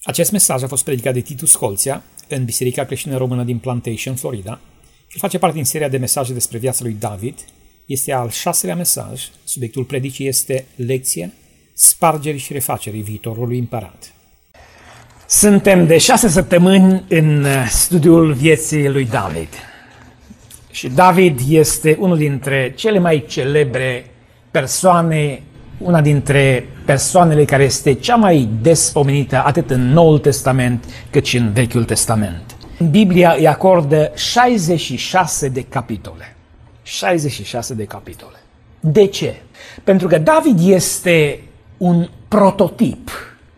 Acest mesaj a fost predicat de Titus Holția în Biserica Creștină Română din Plantation, Florida. El face parte din seria de mesaje despre viața lui David. Este al 6-lea mesaj. Subiectul predicii este lecție, spargerii și refacerii viitorului împărat. Suntem de 6 săptămâni în studiul vieții lui David. Și David este unul dintre cele mai celebre persoane, una dintre persoanele care este cea mai des pomenită atât în Noul Testament cât și în Vechiul Testament. Biblia îi acordă 66 de capitole. 66 de capitole. De ce? Pentru că David este un prototip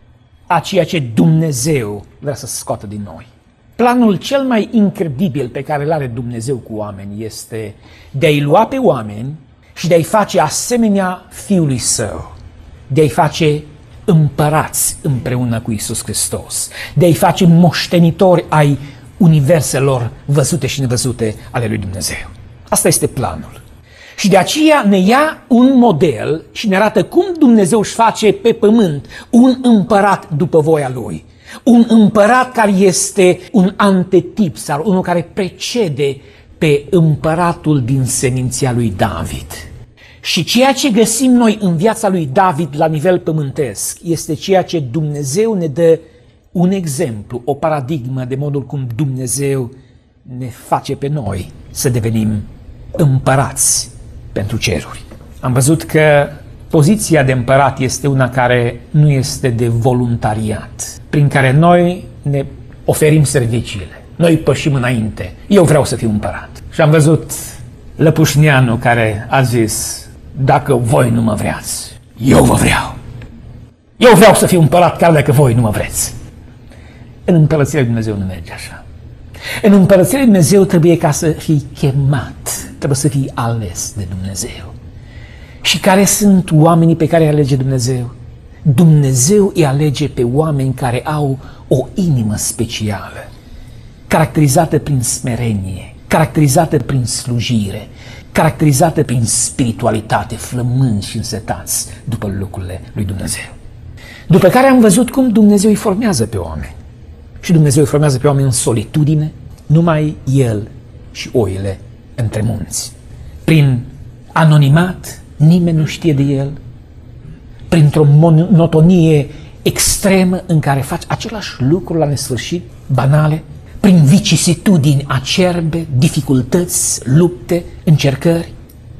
a ceea ce Dumnezeu vrea să scoată din noi. Planul cel mai incredibil pe care îl are Dumnezeu cu oameni este de a-i lua pe oameni și de a-i face asemenea Fiului Său, de a-i face împărați împreună cu Iisus Hristos, de a-i face moștenitori ai universelor văzute și nevăzute ale lui Dumnezeu. Asta este planul. Și de aceea ne ia un model și ne arată cum Dumnezeu își face pe pământ un împărat după voia Lui. Un împărat care este un antetip sau unul care precede pe împăratul din seminția lui David. Și ceea ce găsim noi în viața lui David la nivel pământesc este ceea ce Dumnezeu ne dă un exemplu, o paradigmă de modul cum Dumnezeu ne face pe noi să devenim împărați pentru ceruri. Am văzut că poziția de împărat este una care nu este de voluntariat, prin care noi ne oferim serviciile. Noi pășim înainte. Eu vreau să fiu împărat. Și am văzut Lăpușneanu care a zis: dacă voi nu mă vreați, eu vă vreau. Eu vreau să fiu împărat chiar dacă voi nu mă vreți. În împărăția lui Dumnezeu nu merge așa. În împărăția lui Dumnezeu trebuie ca să fii chemat, trebuie să fii ales de Dumnezeu. Și care sunt oamenii pe care îi alege Dumnezeu? Dumnezeu îi alege pe oameni care au o inimă specială, caracterizată prin smerenie, caracterizată prin slujire, caracterizată prin spiritualitate, flămânzi și însetați după lucrurile lui Dumnezeu. După care am văzut cum Dumnezeu îi formează pe oameni. Și Dumnezeu îi formează pe oameni în solitudine, numai El și oile între munți. Prin anonimat, nimeni nu știe de El, printr-o monotonie extremă în care faci același lucru la nesfârșit, banale, prin vicisitudini acerbe, dificultăți, lupte, încercări.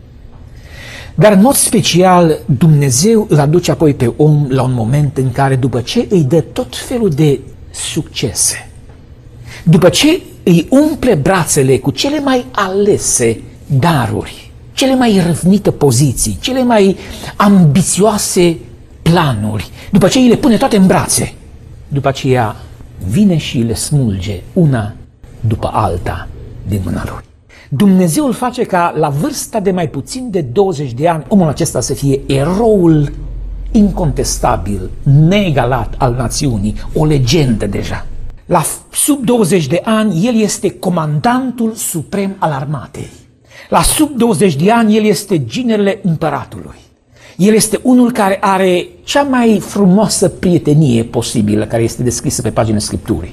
Dar în mod special Dumnezeu îl aduce apoi pe om la un moment în care, după ce îi dă tot felul de succese, după ce îi umple brațele cu cele mai alese daruri, cele mai răvnite poziții, cele mai ambițioase planuri, după ce îi le pune toate în brațe, după aceea vine și le smulge una după alta din mâna lui. Dumnezeu îl face ca la vârsta de mai puțin de 20 de ani omul acesta să fie eroul incontestabil, neegalat al națiunii, o legendă deja. La sub 20 de ani el este comandantul suprem al armatei. La sub 20 de ani el este ginerele împăratului. El este unul care are cea mai frumoasă prietenie posibilă care este descrisă pe paginile Scripturii,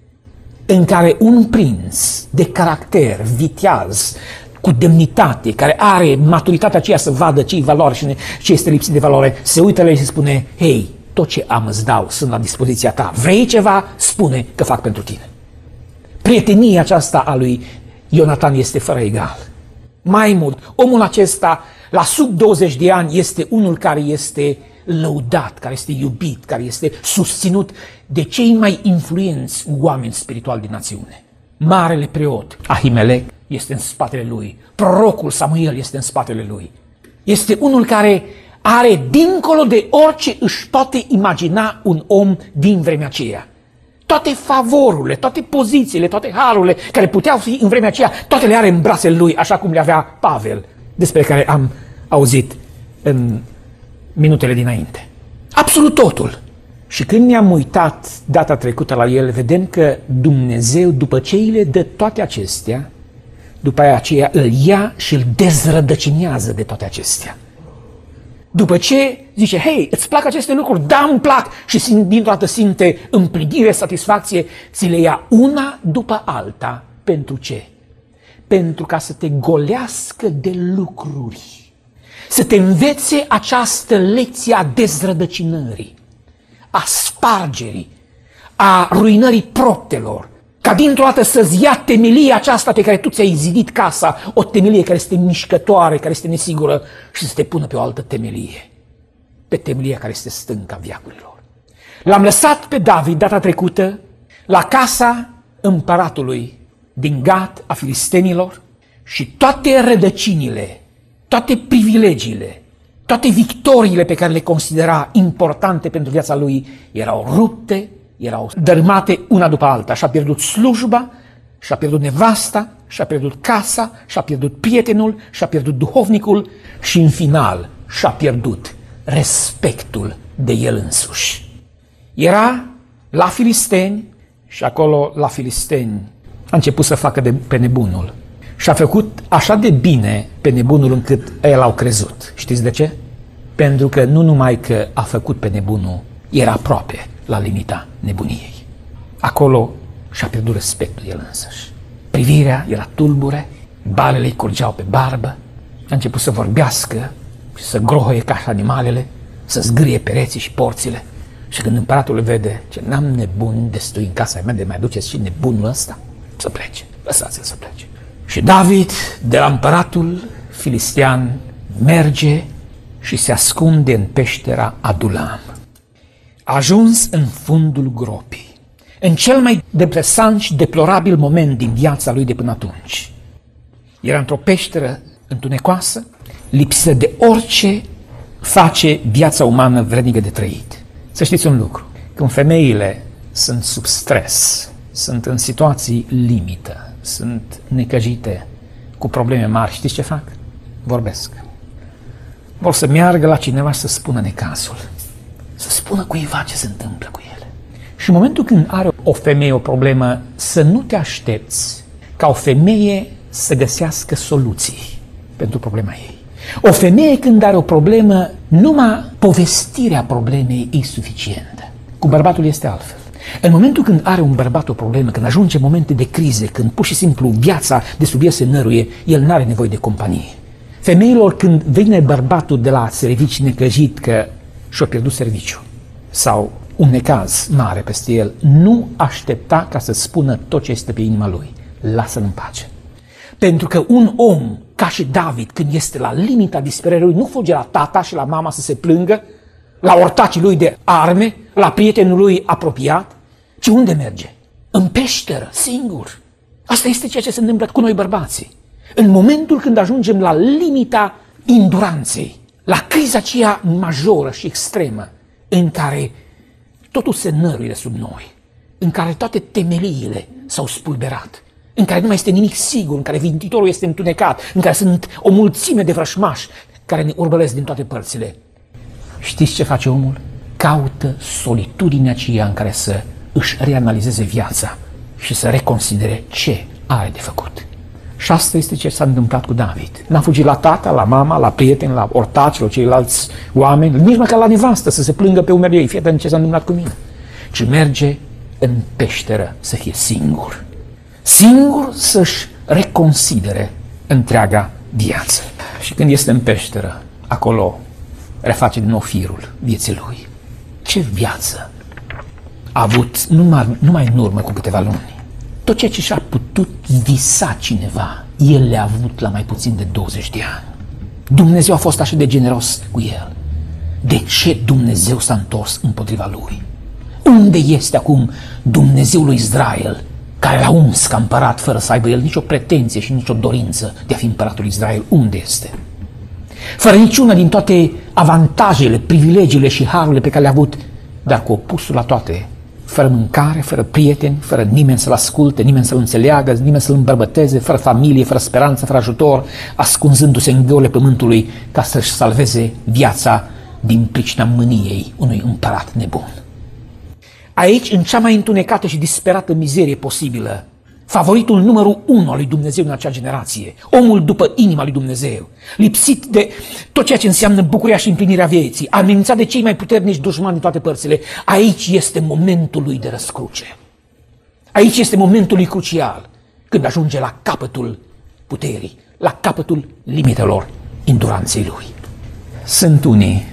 în care un prinț de caracter, viteaz, cu demnitate, care are maturitatea aceea să vadă ce-i valoare și ce este lipsit de valoare, se uită la el și spune: hei, tot ce am îți dau, sunt la dispoziția ta. Vrei ceva? Spune că fac pentru tine. Prietenia aceasta a lui Ionatan este fără egal. Mai mult, omul acesta, la sub 20 de ani, este unul care este lăudat, care este iubit, care este susținut de cei mai influenți oameni spirituali din națiune. Marele preot Ahimelec este în spatele lui. Prorocul Samuel este în spatele lui. Este unul care are, dincolo de orice își poate imagina un om din vremea aceea, toate favorurile, toate pozițiile, toate harurile care puteau fi în vremea aceea, toate le are în brațele lui, așa cum le avea Pavel, despre care am auzit în minutele dinainte. Absolut totul. Și când ne-am uitat data trecută la el, vedem că Dumnezeu, după ce îi le dă toate acestea, după aceea îl ia și îl dezrădăcinează de toate acestea. După ce zice, hei, îți plac aceste lucruri? Da, îmi plac. Și dintr-o dată simte împlinire, satisfacție, ți le ia una după alta. Pentru ce? Pentru ca să te golească de lucruri. Să te învețe această lecție a dezrădăcinării, a spargerii, a ruinării proptelor. Ca dintr-o dată să-ți ia temelia aceasta pe care tu ți-ai zidit casa, o temelie care este mișcătoare, care este nesigură, și să te pună pe o altă temelie, pe temelia care este stânca veacurilor. L-am lăsat pe David data trecută la casa împăratului din Gat a filistenilor și toate rădăcinile, toate privilegiile, toate victoriile pe care le considera importante pentru viața lui erau rupte, erau dărâmate una după alta. Și-a pierdut slujba, și-a pierdut nevasta, și-a pierdut casa, și-a pierdut prietenul, și-a pierdut duhovnicul și în final și-a pierdut respectul de el însuși. Era la filisteni și acolo la filisteni a început să facă pe nebunul. Și a făcut așa de bine pe nebunul încât ei l-au crezut. Știți de ce? Pentru că nu numai că a făcut pe nebunul, era aproape la limita nebuniei. Acolo și-a pierdut respectul el însăși. Privirea era tulbure, balele îi curgeau pe barbă, a început să vorbească și să grohoie ca și animalele, să zgârie pereții și porțile. Și când împăratul îl vede, ce n-am nebuni destui în casa mea de mai duceți și nebunul ăsta, să plece, lăsați-l să plece. Și David, de la împăratul filistean, merge și se ascunde în peștera Adulam. A ajuns în fundul gropii, în cel mai depresant și deplorabil moment din viața lui de până atunci. Era într-o peșteră întunecoasă, lipsită de orice face viața umană vrednică de trăit. Să știți un lucru, când femeile sunt sub stres, sunt în situații limită, sunt necăjite, cu probleme mari, știți ce fac? Vorbesc. Vor să meargă la cineva să spună necazul, să spună cuiva ce se întâmplă cu ele. Și în momentul când are o femeie o problemă, să nu te aștepți ca o femeie să găsească soluții pentru problema ei. O femeie când are o problemă, numai povestirea problemei e suficientă. Cu bărbatul este altfel. În momentul când are un bărbat o problemă, când ajunge momente de crize, când pur și simplu viața de sub el se năruie, el n-are nevoie de companie. Femeilor când vine bărbatul de la serviciu necăjit că și-a pierdut serviciu sau un necaz mare peste el, nu aștepta ca să spună tot ce este pe inima lui. Lasă-l în pace. Pentru că un om ca și David, când este la limita disperării, nu fuge la tata și la mama să se plângă, la ortacii lui de arme, la prietenul lui apropiat, ci unde merge? În peșteră, singur. Asta este ceea ce se întâmplă cu noi bărbații. În momentul când ajungem la limita induranței, la criza aceea majoră și extremă, în care totul se năruie sub noi, în care toate temeliile s-au spulberat, în care nu mai este nimic sigur, în care viitorul este întunecat, în care sunt o mulțime de vrășmași care ne urmăresc din toate părțile. Știți ce face omul? Caută solitudinea aceea în care să își reanalizeze viața și să reconsidere ce are de făcut. Și asta este ce s-a întâmplat cu David. N-a fugit la tata, la mama, la prieteni, la ortaci, la ceilalți oameni, nici măcar la nevastă să se plângă pe umerii ei, fie de ce s-a întâmplat cu mine. Ci merge în peșteră să fie singur. Singur să-și reconsidere întreaga viață. Și când este în peșteră, acolo reface din nou firul vieții lui. Ce viață a avut numai în urmă cu câteva luni. Tot ceea ce și-a putut visa cineva, el le-a avut la mai puțin de 20 de ani. Dumnezeu a fost așa de generos cu el. De ce Dumnezeu s-a întors împotriva lui? Unde este acum Dumnezeul lui Israel, care l-a uns ca împărat fără să aibă el nicio pretenție și nicio dorință de a fi împăratul lui Israel? Unde este? Fără niciuna din toate avantajele, privilegiile și harurile pe care le-a avut, dar cu opusul la toate, fără mâncare, fără prieteni, fără nimeni să-l asculte, nimeni să-l înțeleagă, nimeni să-l îmbărbăteze, fără familie, fără speranță, fără ajutor, ascunzându-se în găurile pământului ca să-și salveze viața din pricina mâniei unui împărat nebun. Aici, în cea mai întunecată și disperată mizerie posibilă, favoritul numărul 1 al lui Dumnezeu în acea generație, omul după inima lui Dumnezeu, lipsit de tot ceea ce înseamnă bucuria și împlinirea vieții, amenințat de cei mai puternici dușmani din toate părțile. Aici este momentul lui de răscruce. Aici este momentul lui crucial, când ajunge la capătul puterii, la capătul limitelor enduranței lui. Sunt unii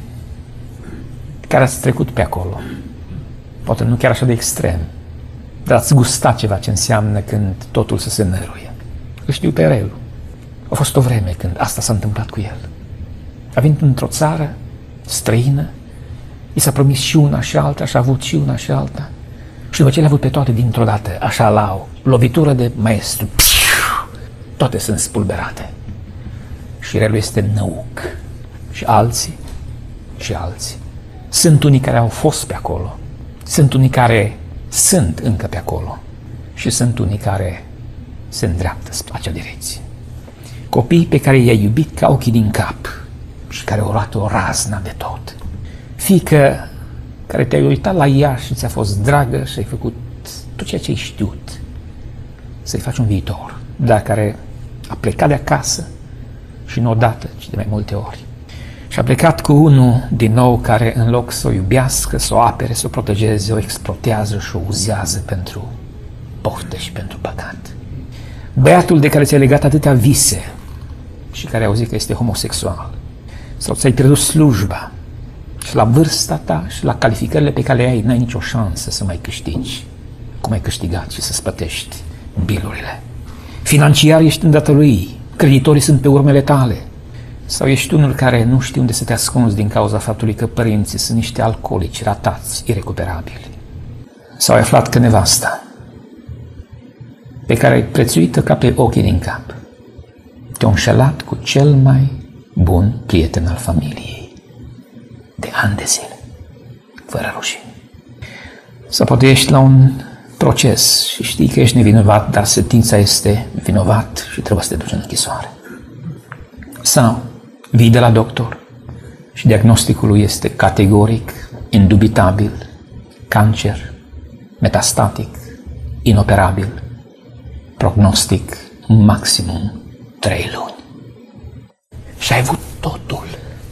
care ați trecut pe acolo, poate nu chiar așa de extrem, dar ați gustat ceva ce înseamnă când totul se semnăruie. Îl știu pe Relu. A fost o vreme când asta s-a întâmplat cu el. A venit într-o țară străină, i s-a promis și una și alta, și a avut și una și alta. Și după ce le-a avut pe toate dintr-o dată, așa la o lovitură de maestru, toate sunt spulberate. Și Relu este năuc. Și alții, și alții. Sunt unii care au fost pe acolo, sunt unii care sunt încă pe acolo și sunt unii care se îndreaptă spre acea direcție. Copiii pe care i-ai iubit ca ochii din cap și care au luat o razna de tot. Fiică care te-ai uitat la ea și ți-a fost dragă și ai făcut tot ceea ce ai știut să-i faci un viitor, dar care a plecat de acasă și nu odată, ci de mai multe ori. Și a plecat cu unul din nou care în loc să o iubească, să o apere, să o protejeze, o exploatează și o uzează pentru poftă și pentru păcat. Băiatul de care ți-ai legat atâtea vise și care au zis că este homosexual, sau ți-ai pierdut slujba și la vârsta ta și la calificările pe care le ai, n-ai nicio șansă să mai câștigi cum ai câștigat și să spătești bilurile. Financiar ești îndatorii, creditorii sunt pe urmele tale. Sau ești unul care nu știe unde să te ascunzi din cauza faptului că părinții sunt niște alcoolici ratați, irecuperabili. Sau ai aflat că nevasta, pe care ai prețuit-o ca pe ochii din cap, te-a înșelat cu cel mai bun prieten al familiei, de ani de zile, fără rușine. Sau poate ești la un proces și știi că ești nevinovat, dar sentința este vinovat și trebuie să te duci în închisoare. Sau vii de la doctor și diagnosticul lui este categoric, indubitabil, cancer, metastatic, inoperabil, prognostic maximum 3 luni. Și ai avut totul.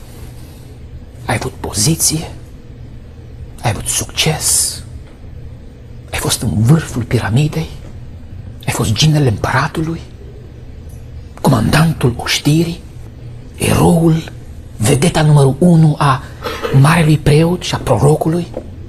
Ai avut poziție, ai avut succes, ai fost în vârful piramidei, ai fost ginele împăratului, comandantul oștirii, eroul, vedeta numărul 1 a marelui preot și a prorocului.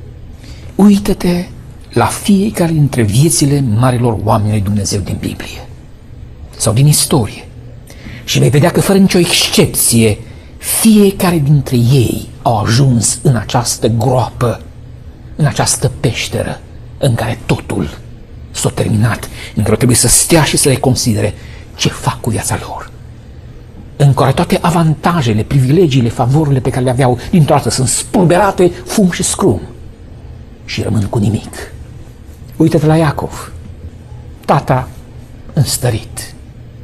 Uită-te la fiecare dintre viețile marilor oameni ai Dumnezeu din Biblie sau din istorie și vei vedea că fără nicio excepție fiecare dintre ei au ajuns în această groapă, în această peșteră în care totul s-a terminat, în care trebuie să stea și să le considere ce fac cu viața lor, în care toate avantajele, privilegiile, favorurile pe care le aveau dintr-o dată sunt spulberate, fum și scrum și rămân cu nimic. Uită-te la Iacov, tata înstărit,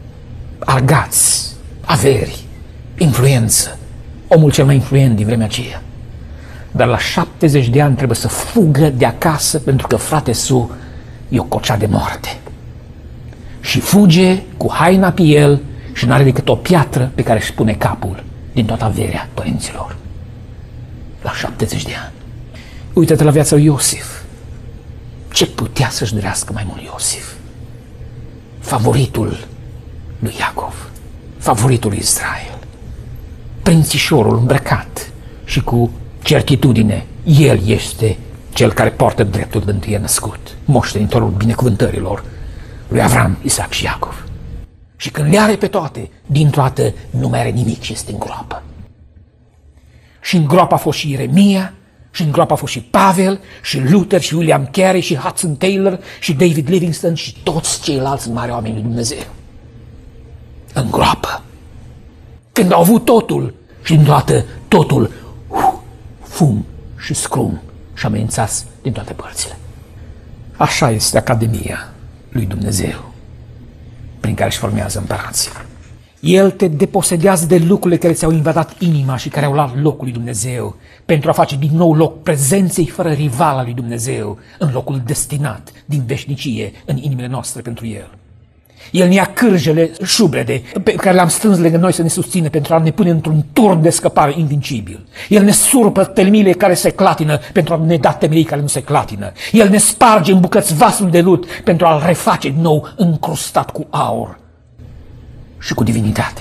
argați, averi, influență, omul cel mai influent din vremea aceea. Dar la 70 de ani trebuie să fugă de acasă pentru că frate su e o cocea de moarte. Și fuge cu haina pe el și n-are decât o piatră pe care își pune capul din toată averea părinților. La 70 de ani. Uită-te la viața lui Iosif. Ce putea să-și dorească mai mult Iosif? Favoritul lui Iacov, favoritul lui Israel, prințișorul îmbrăcat și cu certitudine, el este cel care poartă dreptul de întâi născut, moștenitorul binecuvântărilor lui Avram, Isaac și Iacov. Și când le are pe toate, dintr-o dată nu mai are nimic și este în groapă. Și în groapă a fost și Ieremia, și în groapă a fost și Pavel, și Luther, și William Carey, și Hudson Taylor, și David Livingstone, și toți ceilalți mari oameni lui Dumnezeu. În groapă. Când au avut totul și dintr-o dată totul, fum și scrum și amenințați din toate părțile. Așa este Academia lui Dumnezeu, prin care își formează împărații. El te deposedează de lucrurile care ți-au invadat inima și care au luat locul lui Dumnezeu, pentru a face din nou loc prezenței fără rival al lui Dumnezeu, în locul destinat din veșnicie în inimile noastre pentru El. El ne ia cârjele șubrede pe care le-am strâns lângă noi să ne susțină pentru a ne pune într-un turn de scăpare invincibil. El ne surpă temelie care se clatină pentru a ne da temelii care nu se clatină. El ne sparge în bucăți vasul de lut pentru a-l reface din nou încrustat cu aur și cu divinitate.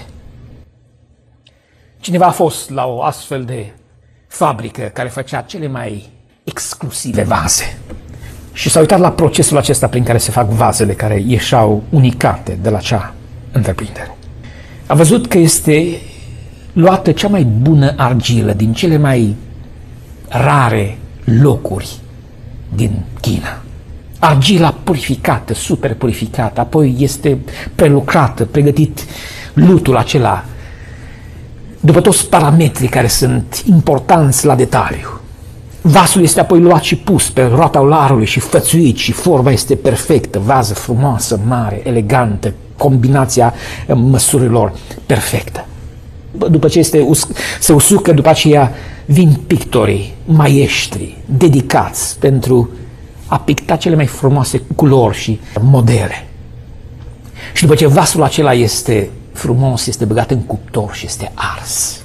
Cineva a fost la o astfel de fabrică care făcea cele mai exclusive vaze și s-a uitat la procesul acesta prin care se fac vazele care ieșeau unicate de la acea întreprindere. A văzut că este luată cea mai bună argilă din cele mai rare locuri din China. Argila purificată, super purificată, apoi este prelucrată, pregătit lutul acela, după toți parametrii care sunt importanți la detaliu. Vasul este apoi luat și pus pe roata olarului și fățuit și forma este perfectă, vază frumoasă, mare, elegantă, combinația măsurilor perfectă. După ce se usucă, după aceea vin pictorii, maestri, dedicați pentru a picta cele mai frumoase culori și modele. Și după ce vasul acela este frumos, este băgat în cuptor și este ars.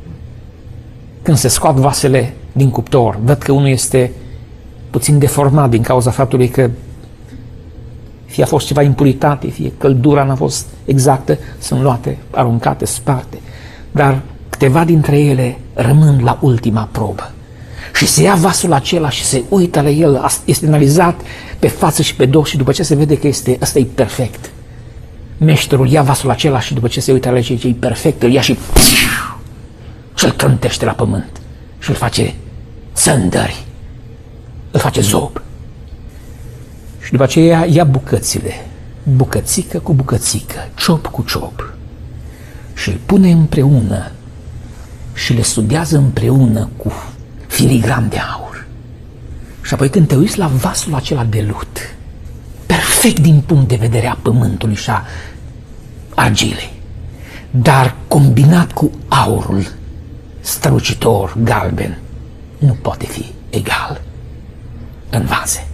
Când se scoat vasele din cuptor, văd că unul este puțin deformat din cauza faptului că fie a fost ceva impuritate, fie căldura n-a fost exactă, sunt luate, aruncate, sparte. Dar câteva dintre ele rămân la ultima probă. Și se ia vasul acela și se uită la el, este analizat pe față și pe dos și după ce se vede că ăsta e perfect. Meșterul ia vasul acela și după ce se uită la ce e perfect, îl ia și îl trântește la pământ și îl face țândări, îl face zob. Și după aceea ia bucățile, bucățică cu bucățică, ciop cu ciop și îl pune împreună și le studiază împreună cu filigram de aur. Și apoi când te uiți la vasul acela de lut, perfect din punct de vedere a pământului și a argilei, dar combinat cu aurul strălucitor, galben, nu poate fi egal în vaze.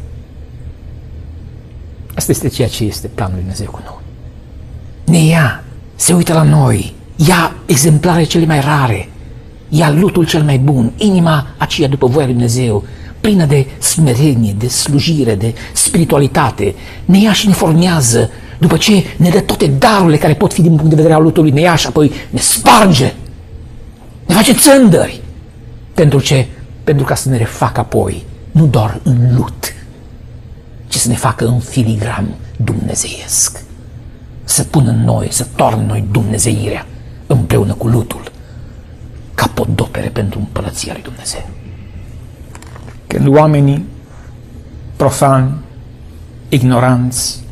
Asta este ceea ce este planul lui Dumnezeu cu noi. Ne ia, se uită la noi, ia exemplare cele mai rare, ia lutul cel mai bun, inima aceea după voia lui Dumnezeu, plină de smerenie, de slujire, de spiritualitate, ne ia și ne formează, după ce ne dă toate darurile care pot fi din punct de vedere al lutului, ne ia și apoi ne sparge, ne face țândări. Pentru ce? Pentru ca să ne refacă apoi, nu doar în lut, ci să ne facă în filigram dumnezeiesc. Să pună în noi, să toarnă în noi dumnezeirea împreună cu lutul, ca podopere pentru împărăția lui Dumnezeu. Când oamenii profani, ignoranți,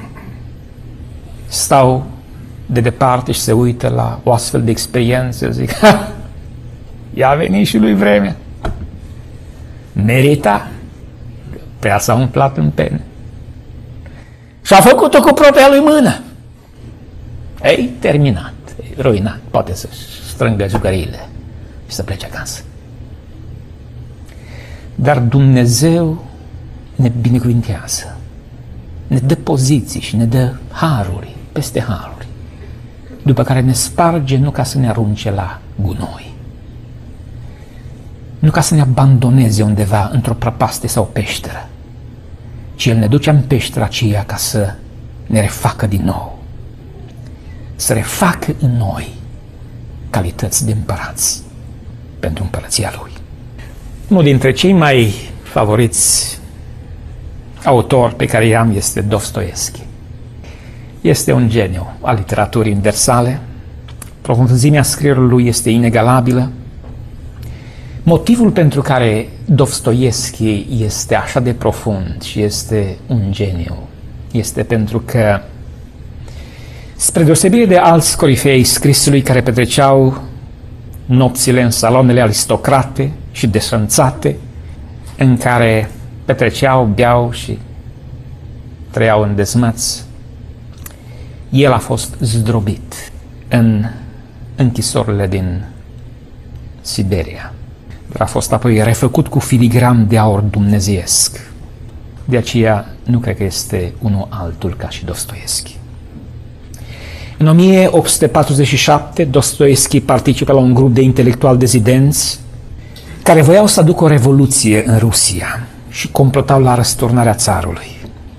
stau de departe și se uită la o astfel de experiență, zic, i-a venit și lui vremea. Merita, prea s-a umplat în pene. Și a făcut-o cu propria lui mână. Ei, terminat, ruinat, poate să strângă jucăriile și să plece acasă. Dar Dumnezeu ne binecuvintează, ne dă poziții și ne dă haruri peste haruri, după care ne sparge nu ca să ne arunce la gunoi, nu ca să ne abandoneze undeva într-o prăpastie sau o peșteră, ci El ne duce în peștera aceea ca să ne refacă din nou, să refacă în noi calități de împărați pentru împărăția Lui. Unul dintre cei mai favoriți autori pe care i-am este Dostoevski. Este un geniu al literaturii universale, profunzimea scrierilor lui este inegalabilă. Motivul pentru care Dostoevski este așa de profund și este un geniu este pentru că, spre deosebire de alți corifei scrisului care petreceau nopțile în saloanele aristocrate și desfrânțate, în care petreceau, beau și trăiau în dezmăți, el a fost zdrobit în închisorile din Siberia. Dar a fost apoi refăcut cu filigram de aur dumnezeiesc. De aceea nu cred că este unul altul ca și Dostoevski. În 1847, Dostoevski participă la un grup de intelectuali dezidenți care voiau să aducă o revoluție în Rusia și complotau la răsturnarea țarului.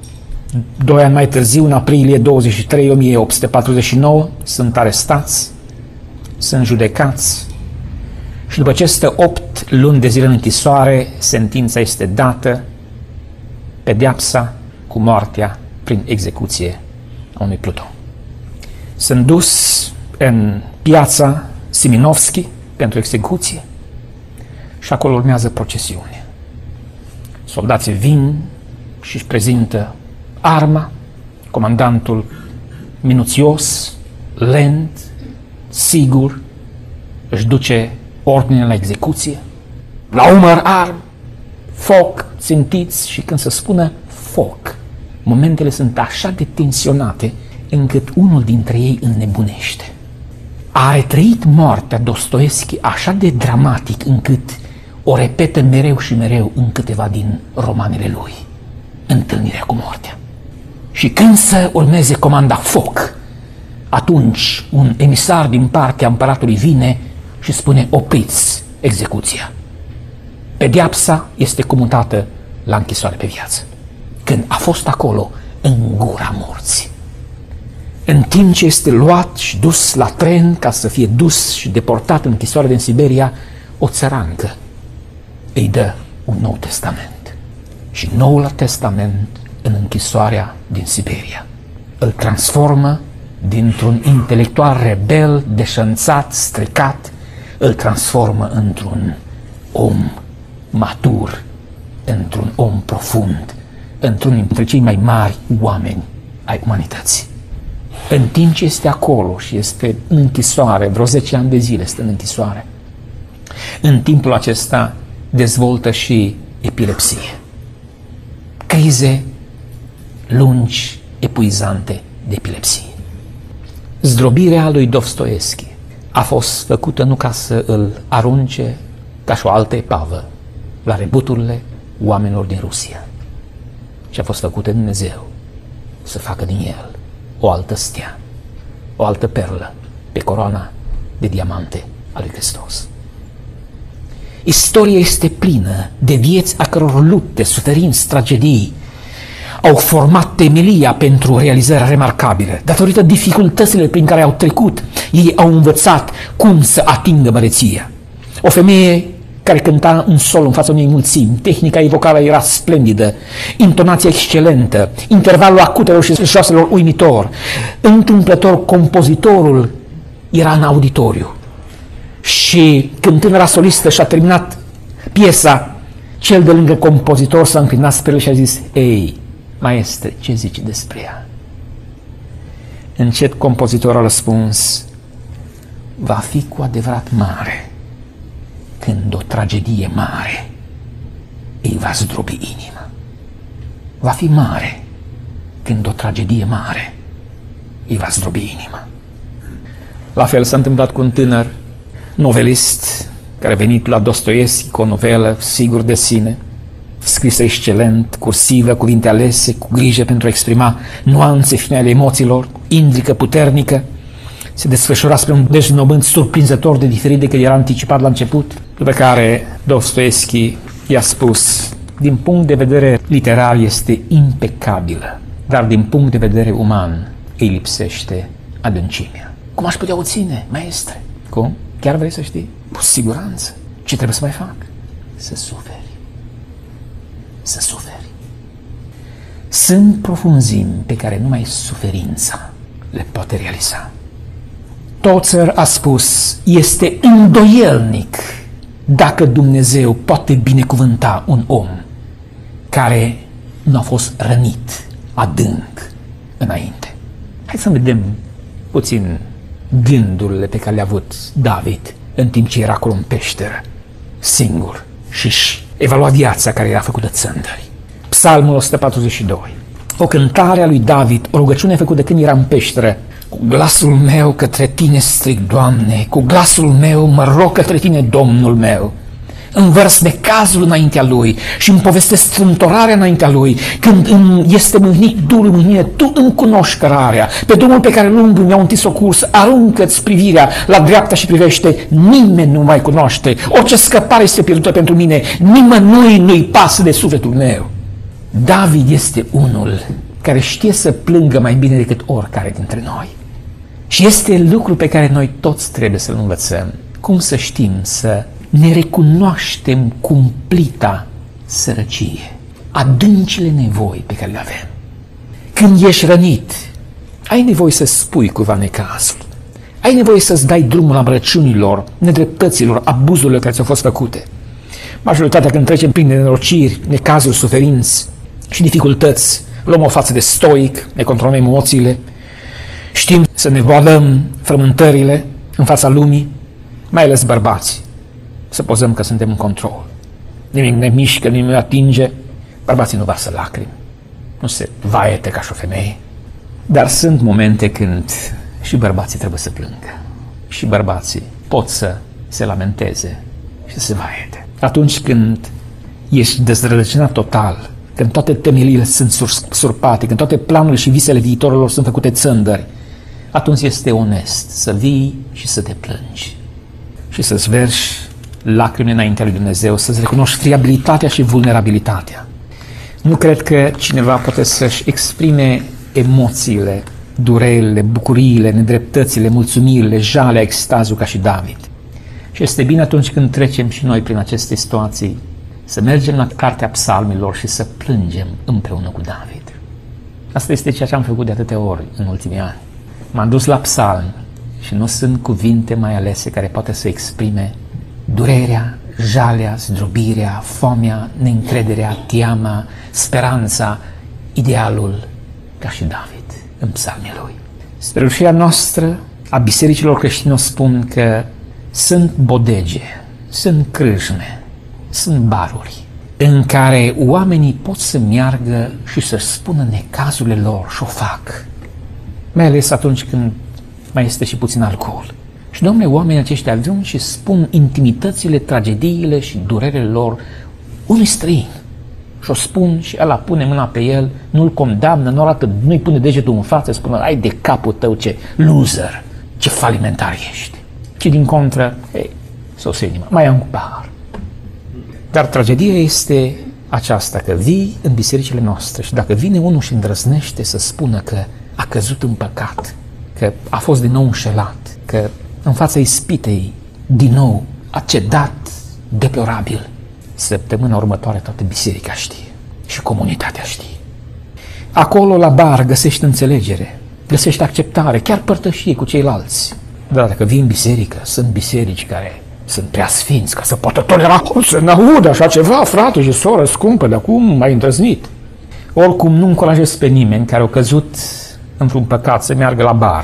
2 ani mai târziu, în aprilie 23, 1849, sunt arestați, sunt judecați și după ce stă 8 luni de zile în închisoare, sentința este dată, pedeapsa cu moartea prin execuție a unui pluton. Sunt dus în piața Siminovski pentru execuție și acolo urmează procesiune. Soldații vin și își prezintă arma, comandantul minuțios, lent, sigur, își duce ordine la execuție, la umăr arm, foc, țintiți și când se spune foc, momentele sunt așa de tensionate încât unul dintre ei înnebunește. A retrăit moartea Dostoevski așa de dramatic încât o repetă mereu și mereu în câteva din romanele lui, întâlnirea cu moartea. Și când să urmeze comanda foc, atunci un emisar din partea împăratului vine și spune opriți execuția. Pedeapsa este comutată la închisoare pe viață. Când a fost acolo, în gura morții. În timp ce este luat și dus la tren ca să fie dus și deportat în închisoare din Siberia, o țărancă îi dă un Nou Testament. Și Noul Testament în închisoarea din Siberia îl transformă dintr-un intelectual rebel, deșanțat, stricat, îl transformă într-un om matur, într-un om profund, într-unul dintre cei mai mari oameni ai umanității. În timp ce este acolo și este în închisoare, vreo 10 ani de zile este în închisoare, în timpul acesta dezvoltă și epilepsie. Crize lungi, epuizante de epilepsie. Zdrobirea lui Dostoevski a fost făcută nu ca să îl arunce ca și o altă epavă la rebuturile oamenilor din Rusia, ci a fost făcută de Dumnezeu să facă din el o altă stea, o altă perlă pe coroana de diamante a lui Hristos. Istoria este plină de vieți a căror lupte, suferinți, tragedii au format temelia pentru realizări remarcabile. Datorită dificultăților prin care au trecut, ei au învățat cum să atingă măreția. O femeie care cânta un sol în fața unei mulțimi, tehnica ei vocală era splendidă, intonația excelentă, intervalul acutelor și șoaselor uimitor. Întâmplător, compozitorul era în auditoriu. Și când tânăra solistă și-a terminat piesa, cel de lângă compozitor s-a înclinat spre el și a zis: ei, maestre, ce zici despre ea? Încet compozitorul a răspuns: va fi cu adevărat mare când o tragedie mare îi va zdrobi inima. Va fi mare când o tragedie mare îi va zdrobi inima. La fel s-a întâmplat cu un tânăr novelist care a venit la Dostoevski cu o novelă sigur de sine, scrisă excelent, cursivă, cuvinte alese, cu grijă pentru a exprima nuanțe fine ale emoțiilor, indrică, puternică. Se desfășura spre un deznodământ surprinzător de diferit decât era anticipat la început, după care Dostoevski i-a spus: din punct de vedere literar este impecabilă, dar din punct de vedere uman îi lipsește adâncimea. Cum aș putea o ține, maestre? Cum? Chiar vrei să știi? Cu siguranță. Ce trebuie să mai fac? Să suferi. Să suferi. Sunt profunzimi pe care numai suferința le poate realiza. Tozer a spus: este îndoielnic dacă Dumnezeu poate binecuvânta un om care nu a fost rănit adânc înainte. Hai să vedem puțin gândurile pe care le-a avut David în timp ce era acolo în peșteră, singur, și evalua viața care era făcută țândări. Psalmul 142. O cântare a lui David, o rugăciune făcută când era în peșteră, Cu glasul meu către tine strig, Doamne, cu glasul meu mă rog către tine, Domnul meu. Îmi vărs necazul înaintea Lui și îmi povestesc strâmtorarea înaintea Lui. Când îmi este mâhnit durul în mine, Tu îmi cunoști cărarea. Pe drumul pe care lungul mi-au întins o curs, aruncă-ți privirea la dreapta și privește, nimeni nu mai cunoaște. Orice scăpare este pierdută pentru mine, nimănui nu-i pasă de sufletul meu. David este unul care știe să plângă mai bine decât oricare dintre noi. Și este lucru pe care noi toți trebuie să-l învățăm. Cum să știm să ne recunoaștem cumplita sărăcie, adâncile nevoi pe care le avem. Când ești rănit, ai nevoie să spui cuiva necazul. Ai nevoie să-ți dai drumul amărăciunilor, nedreptăților, abuzurilor care ți-au fost făcute. Majoritatea când trecem prin nenorociri, necazuri, suferinți și dificultăți, luăm o față de stoic, ne controlăm emoțiile, știm să ne voalăm frământările în fața lumii, mai ales bărbați, să pozăm că suntem în control. Nimic ne mișcă, nimic ne atinge, bărbații nu varsă lacrimi, nu se vaete ca și o femeie, dar sunt momente când și bărbații trebuie să plângă, și bărbații pot să se lamenteze și să se vaete. Atunci când ești dezrădăcinat total, când toate temeliile sunt surpate, când toate planurile și visele viitorilor sunt făcute țândări, atunci este onest să vii și să te plângi și să-ți vergi lacrimi înaintea lui Dumnezeu, să-ți recunoști friabilitatea și vulnerabilitatea. Nu cred că cineva poate să-și exprime emoțiile, durerile, bucuriile, nedreptățile, mulțumirile, jalea, extazul ca și David. Și este bine atunci când trecem și noi prin aceste situații să mergem la Cartea Psalmilor și să plângem împreună cu David. Asta este ceea ce am făcut de atâtea ori în ultimii ani. M-am dus la psalmi și nu sunt cuvinte mai alese care poate să exprime durerea, jalea, zdrobirea, foamea, neîncrederea, teama, speranța, idealul, ca și David în psalmii lui. Spre rușirea noastră, a bisericilor creștine, o spun că sunt bodege, sunt crâșme, sunt baruri în care oamenii pot să meargă și să-și spună necazurile lor și o fac. Mai ales atunci când mai este și puțin alcool. Și, Doamne, oamenii aceștia vin și spun intimitățile, tragediile și durerele lor unui străin. Și o spun și ăla pune mâna pe el, nu-l condamnă, nu-i pune degetul în față, spune, ai de capul tău, ce loser, ce falimentar ești. Și din contră, sos inima, mai am cu pahar. Dar tragedia este aceasta, că vii în bisericile noastre și dacă vine unul și îndrăznește să spună că a căzut în păcat, că a fost din nou înșelat, că în fața ispitei din nou a cedat deplorabil, săptămâna următoare toată biserica știe și comunitatea știe. Acolo la bar găsești înțelegere, găsești acceptare, chiar părtășie cu ceilalți. Dar dacă vii în biserică, sunt biserici care sunt prea sfinți ca să poată tolera, să n-audă așa ceva, frate și soră scumpă, de acum mai îndrăznit. Oricum nu încurajez pe nimeni care a căzut într-un păcat să meargă la bar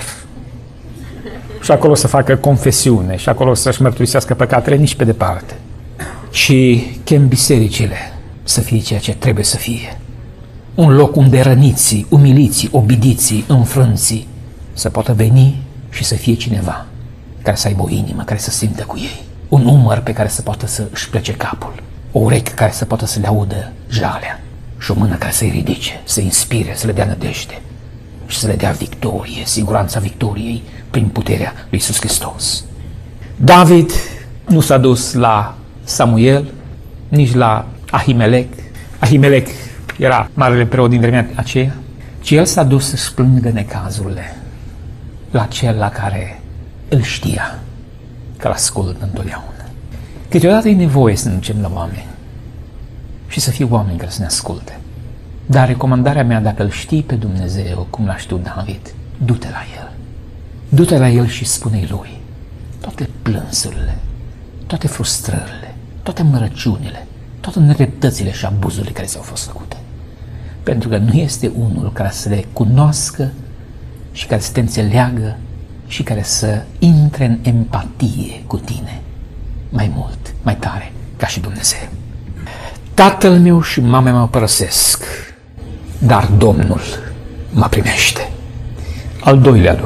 și acolo să facă confesiune și acolo să-și mărturisească păcatele, nici pe departe. Și chem bisericile să fie ceea ce trebuie să fie. Un loc unde răniții, umiliții, obidiții, înfrânții să poată veni și să fie cineva care să aibă o inimă, care să simtă cu ei. Un umăr pe care să poată să își plece capul. O ureche care să poată să le audă jalea. Și o mână care să-i ridice, să-i inspire, să le dea nădejde și să le dea victorie, siguranța victoriei prin puterea lui Iisus Hristos. David nu s-a dus la Samuel, nici la Ahimelec. Ahimelec era marele preot din vremea aceea, ci el s-a dus să-și plângă necazurile la cel la care îl știa că l-ascultă întotdeauna. Câteodată e nevoie să ne ducem la oameni și să fie oameni care să ne asculte. Dar recomandarea mea, dacă îl știi pe Dumnezeu, cum l-a știut David, du-te la el. Du-te la el și spune-i lui toate plânsurile, toate frustrările, toate mărăciunile, toate nedreptățile și abuzurile care ți-au fost făcute. Pentru că nu este unul care să le cunoască și care să te înțeleagă și care să intre în empatie cu tine mai mult, mai tare, ca și Dumnezeu. Tatăl meu și mama mea mă părăsesc, dar Domnul mă primește. Al doilea lucru,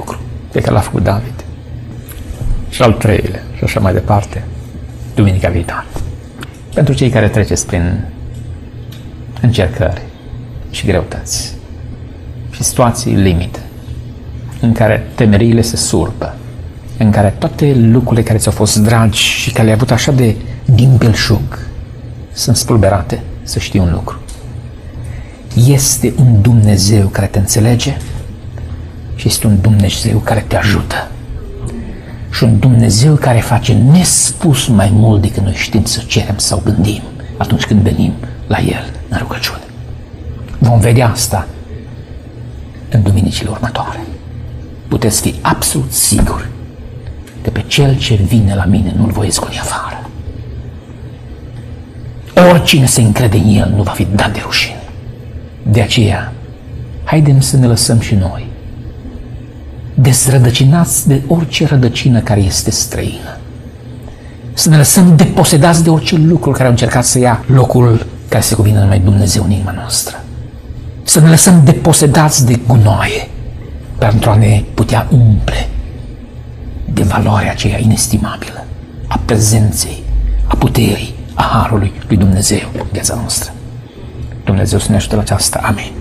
pe care l-a făcut David. Și al treilea, și așa mai departe, duminica viitoare. Pentru cei care treceți prin încercări și greutăți și situații limite, în care temeriile se surpă, în care toate lucrurile care ți-au fost dragi și care le-ai avut așa de din belșug sunt spulberate, să știi un lucru. Este un Dumnezeu care te înțelege și este un Dumnezeu care te ajută. Și un Dumnezeu care face nespus mai mult decât noi știm să cerem sau gândim atunci când venim la El în rugăciune. Vom vedea asta în duminicile următoare. Puteți fi absolut siguri că pe cel ce vine la mine nu-l voi izgoni afară. Oricine se încrede în El nu va fi dat de rușine. De aceea, haidem să ne lăsăm și noi dezrădăcinați de orice rădăcină care este străină. Să ne lăsăm deposedați de orice lucru care au încercat să ia locul care se cuvine numai Dumnezeu în inima noastră. Să ne lăsăm deposedați de gunoaie pentru a ne putea umple de valoarea aceea inestimabilă a prezenței, a puterii, a harului lui Dumnezeu în viața noastră. Dumnezeu să ne ajute la aceasta. Amin.